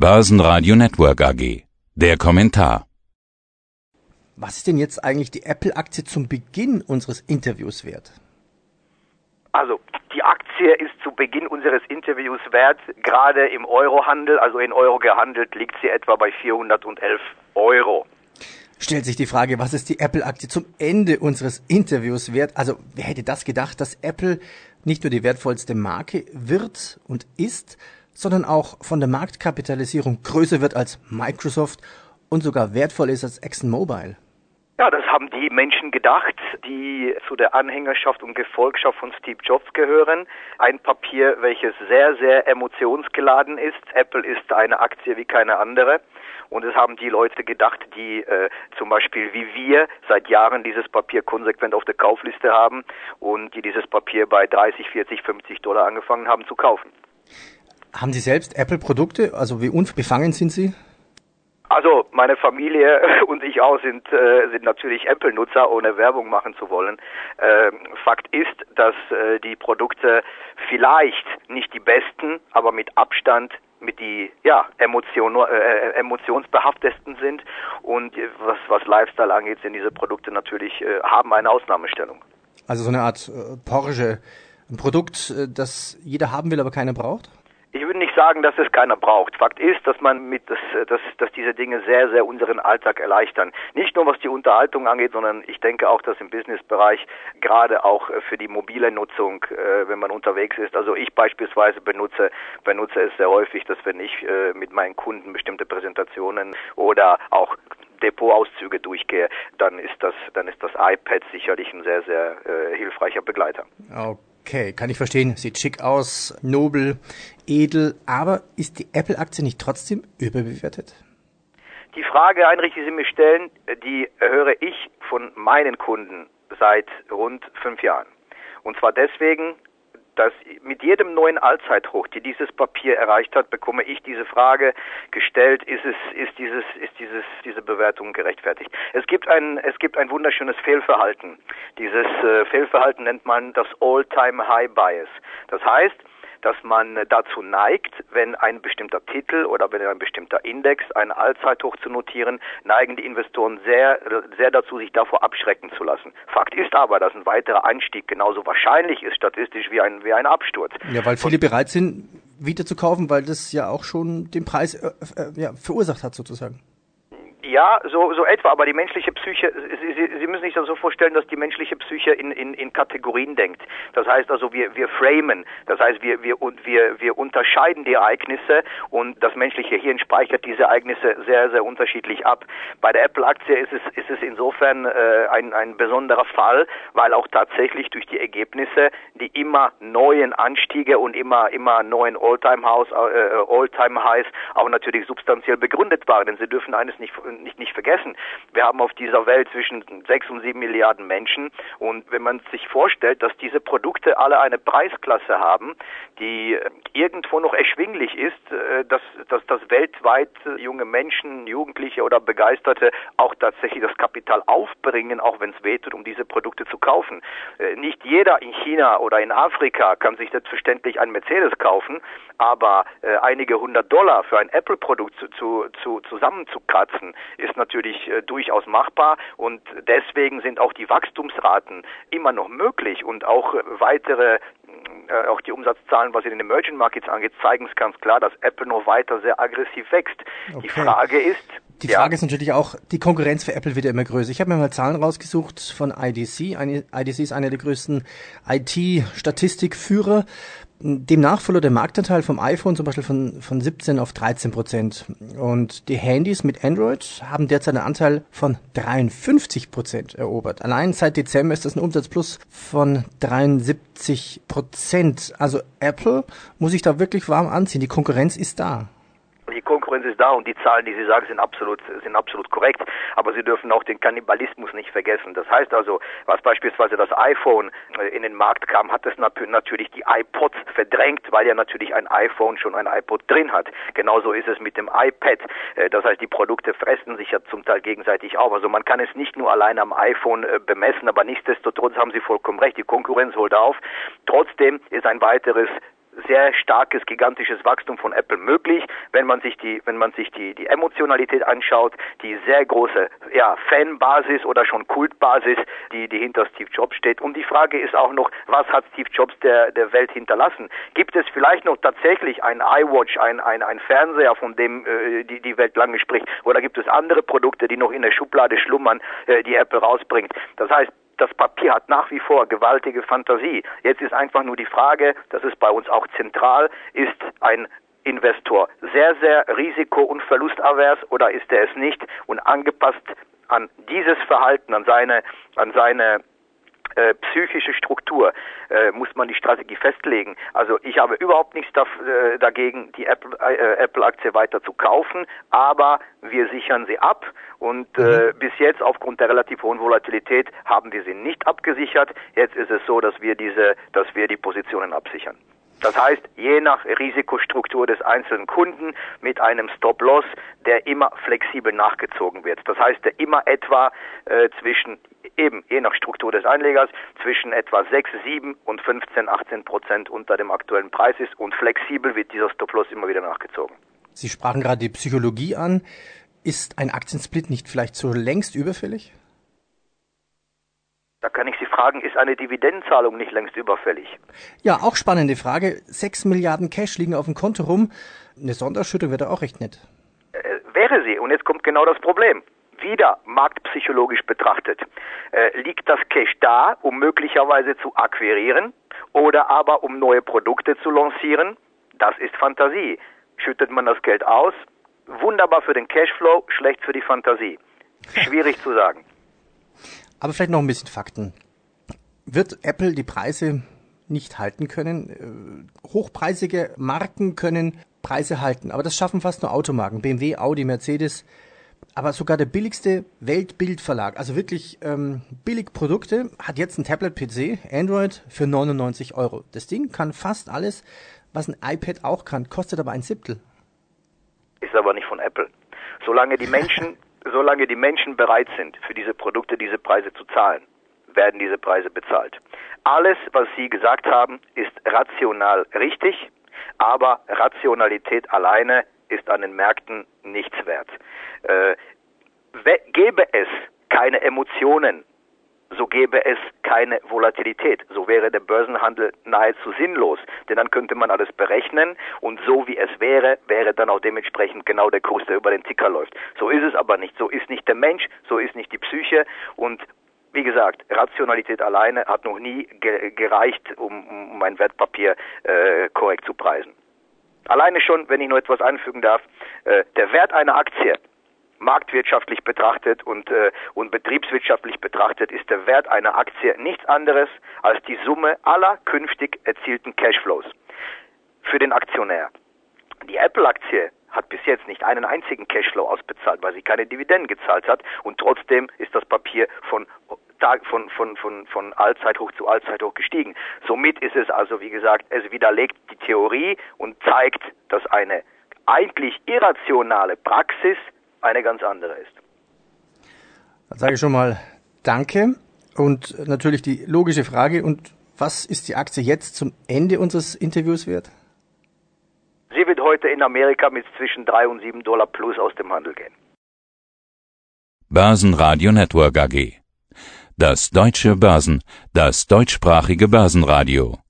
Börsenradio Network AG. Der Kommentar. Was ist denn jetzt eigentlich die Apple-Aktie zum Beginn unseres Interviews wert? Also, die Aktie ist zu Beginn unseres Interviews wert, gerade im Eurohandel, also in Euro gehandelt, liegt sie etwa bei 411 Euro. Stellt sich die Frage, was ist die Apple-Aktie zum Ende unseres Interviews wert? Also, wer hätte das gedacht, dass Apple nicht nur die wertvollste Marke wird und ist, sondern auch von der Marktkapitalisierung größer wird als Microsoft und sogar wertvoll ist als ExxonMobil? Ja, das haben die Menschen gedacht, die zu der Anhängerschaft und Gefolgschaft von Steve Jobs gehören. Ein Papier, welches sehr, sehr emotionsgeladen ist. Apple ist eine Aktie wie keine andere. Und es haben die Leute gedacht, die zum Beispiel wie wir seit Jahren dieses Papier konsequent auf der Kaufliste haben und die dieses Papier bei 30, 40, 50 Dollar angefangen haben zu kaufen. Haben Sie selbst Apple-Produkte? Also wie unbefangen sind Sie? Also meine Familie und ich auch sind natürlich Apple-Nutzer, ohne Werbung machen zu wollen. Fakt ist, dass die Produkte vielleicht nicht die besten, aber mit Abstand mit die emotionsbehaftesten sind. Und was Lifestyle angeht, sind diese Produkte natürlich haben eine Ausnahmestellung. Also so eine Art Porsche, ein Produkt, das jeder haben will, aber keiner braucht? Ich würde nicht sagen, dass es keiner braucht. Fakt ist, dass man dass diese Dinge sehr, sehr unseren Alltag erleichtern. Nicht nur was die Unterhaltung angeht, sondern ich denke auch, dass im Businessbereich gerade auch für die mobile Nutzung, wenn man unterwegs ist. Also ich beispielsweise benutze es sehr häufig, dass wenn ich mit meinen Kunden bestimmte Präsentationen oder auch Depotauszüge durchgehe, dann ist das iPad sicherlich ein sehr, sehr hilfreicher Begleiter. Okay, kann ich verstehen. Sieht schick aus, nobel, edel, aber ist die Apple-Aktie nicht trotzdem überbewertet? Die Frage, Heinrich, die Sie mir stellen, die höre ich von meinen Kunden seit rund 5 Jahren. Und zwar deswegen, dass mit jedem neuen Allzeithoch, die dieses Papier erreicht hat, bekomme ich diese Frage gestellt: Ist diese Bewertung gerechtfertigt? Es gibt ein wunderschönes Fehlverhalten. Dieses Fehlverhalten nennt man das All-Time-High-Bias. Das heißt, dass man dazu neigt, wenn ein bestimmter Titel oder wenn ein bestimmter Index ein Allzeithoch zu notieren, neigen die Investoren sehr, sehr dazu, sich davor abschrecken zu lassen. Fakt ist aber, dass ein weiterer Anstieg genauso wahrscheinlich ist statistisch wie ein Absturz. Ja, weil viele bereit sind, wieder zu kaufen, weil das ja auch schon den Preis verursacht hat sozusagen. Ja, so etwa, aber die menschliche Psyche, Sie müssen sich das so vorstellen, dass die menschliche Psyche in Kategorien denkt. Das heißt also, wir framen, das heißt, wir unterscheiden die Ereignisse und das menschliche Hirn speichert diese Ereignisse sehr, sehr unterschiedlich ab. Bei der Apple-Aktie ist es insofern ein besonderer Fall, weil auch tatsächlich durch die Ergebnisse die immer neuen Anstiege und immer neuen All-Time-Highs auch natürlich substanziell begründet waren. Denn Sie dürfen eines nicht vergessen. Wir haben auf dieser Welt zwischen 6 und 7 Milliarden Menschen und wenn man sich vorstellt, dass diese Produkte alle eine Preisklasse haben, die irgendwo noch erschwinglich ist, dass weltweit junge Menschen, Jugendliche oder Begeisterte auch tatsächlich das Kapital aufbringen, auch wenn es wehtut, um diese Produkte zu kaufen. Nicht jeder in China oder in Afrika kann sich selbstverständlich ein Mercedes kaufen, aber einige $100 für ein Apple-Produkt zusammenzukratzen, ist natürlich durchaus machbar und deswegen sind auch die Wachstumsraten immer noch möglich und auch auch die Umsatzzahlen, was in den Emerging Markets angeht, zeigen es ganz klar, dass Apple noch weiter sehr aggressiv wächst. Okay. Die Frage ist natürlich auch, die Konkurrenz für Apple wird ja immer größer. Ich habe mir mal Zahlen rausgesucht von IDC. IDC ist einer der größten IT-Statistikführer. Demnach verlor der Marktanteil vom iPhone zum Beispiel von 17 auf 13%. Und die Handys mit Android haben derzeit einen Anteil von 53% erobert. Allein seit Dezember ist das ein Umsatzplus von 73%. Also Apple muss sich da wirklich warm anziehen. Die Konkurrenz ist da. Die Konkurrenz ist da und die Zahlen, die Sie sagen, sind absolut korrekt. Aber Sie dürfen auch den Kannibalismus nicht vergessen. Das heißt also, was beispielsweise das iPhone in den Markt kam, hat es natürlich die iPods verdrängt, weil ja natürlich ein iPhone schon ein iPod drin hat. Genauso ist es mit dem iPad. Das heißt, die Produkte fressen sich ja zum Teil gegenseitig auf. Also man kann es nicht nur allein am iPhone bemessen, aber nichtsdestotrotz haben Sie vollkommen recht. Die Konkurrenz holt auf. Trotzdem ist ein weiteres sehr starkes, gigantisches Wachstum von Apple möglich, wenn man sich die Emotionalität anschaut, die sehr große, Fanbasis oder schon Kultbasis, die hinter Steve Jobs steht. Und die Frage ist auch noch, was hat Steve Jobs der Welt hinterlassen? Gibt es vielleicht noch tatsächlich ein iWatch, ein Fernseher, von dem die Welt lange spricht, oder gibt es andere Produkte, die noch in der Schublade schlummern, die Apple rausbringt? Das heißt, das Papier hat nach wie vor gewaltige Fantasie. Jetzt ist einfach nur die Frage, das ist bei uns auch zentral, ist ein Investor sehr, sehr risiko- und verlustavers oder ist er es nicht? Und angepasst an dieses Verhalten, an seine psychische Struktur muss man die Strategie festlegen. Also ich habe überhaupt nichts dagegen, die Apple-Aktie weiter zu kaufen, aber wir sichern sie ab und bis jetzt aufgrund der relativ hohen Volatilität haben wir sie nicht abgesichert. Jetzt ist es so, dass wir die Positionen absichern. Das heißt, je nach Risikostruktur des einzelnen Kunden mit einem Stop-Loss, der immer flexibel nachgezogen wird. Das heißt, der immer etwa je nach Struktur des Einlegers, zwischen etwa 6, 7 und 15, 18% unter dem aktuellen Preis ist und flexibel wird dieser Stop-Loss immer wieder nachgezogen. Sie sprachen gerade die Psychologie an. Ist ein Aktiensplit nicht vielleicht so längst überfällig? Da kann ich Sie fragen, ist eine Dividendenzahlung nicht längst überfällig? Ja, auch spannende Frage. 6 Milliarden Cash liegen auf dem Konto rum. Eine Sonderschüttung wäre auch recht nett. Wäre sie. Und jetzt kommt genau das Problem. Wieder marktpsychologisch betrachtet. Liegt das Cash da, um möglicherweise zu akquirieren oder aber um neue Produkte zu lancieren? Das ist Fantasie. Schüttet man das Geld aus? Wunderbar für den Cashflow, schlecht für die Fantasie. Schwierig zu sagen. Aber vielleicht noch ein bisschen Fakten. Wird Apple die Preise nicht halten können? Hochpreisige Marken können Preise halten, aber das schaffen fast nur Automarken. BMW, Audi, Mercedes. Aber sogar der billigste Weltbildverlag, also wirklich billig Produkte, hat jetzt ein Tablet-PC, Android, für 99 €. Das Ding kann fast alles, was ein iPad auch kann, kostet aber $0,07. Ist aber nicht von Apple. Solange die Menschen bereit sind, für diese Produkte diese Preise zu zahlen, werden diese Preise bezahlt. Alles, was Sie gesagt haben, ist rational richtig, aber Rationalität alleine ist an den Märkten nichts wert. Gäbe es keine Emotionen, so gäbe es keine Volatilität. So wäre der Börsenhandel nahezu sinnlos, denn dann könnte man alles berechnen und so wie es wäre, wäre dann auch dementsprechend genau der Kurs, der über den Ticker läuft. So ist es aber nicht. So ist nicht der Mensch, so ist nicht die Psyche und wie gesagt, Rationalität alleine hat noch nie gereicht, um ein Wertpapier korrekt zu preisen. Alleine schon, wenn ich nur etwas anfügen darf, der Wert einer Aktie, marktwirtschaftlich betrachtet und betriebswirtschaftlich betrachtet, ist der Wert einer Aktie nichts anderes als die Summe aller künftig erzielten Cashflows für den Aktionär. Die Apple-Aktie hat bis jetzt nicht einen einzigen Cashflow ausbezahlt, weil sie keine Dividenden gezahlt hat und trotzdem ist das Papier von Allzeithoch zu Allzeithoch gestiegen. Somit ist es also, wie gesagt, es widerlegt die Theorie und zeigt, dass eine eigentlich irrationale Praxis eine ganz andere ist. Dann sage ich schon mal Danke und natürlich die logische Frage, und was ist die Aktie jetzt zum Ende unseres Interviews wert? Sie wird heute in Amerika mit zwischen $3 und $7 plus aus dem Handel gehen. Börsenradio Network AG. Das deutsche Börsen, das deutschsprachige Börsenradio.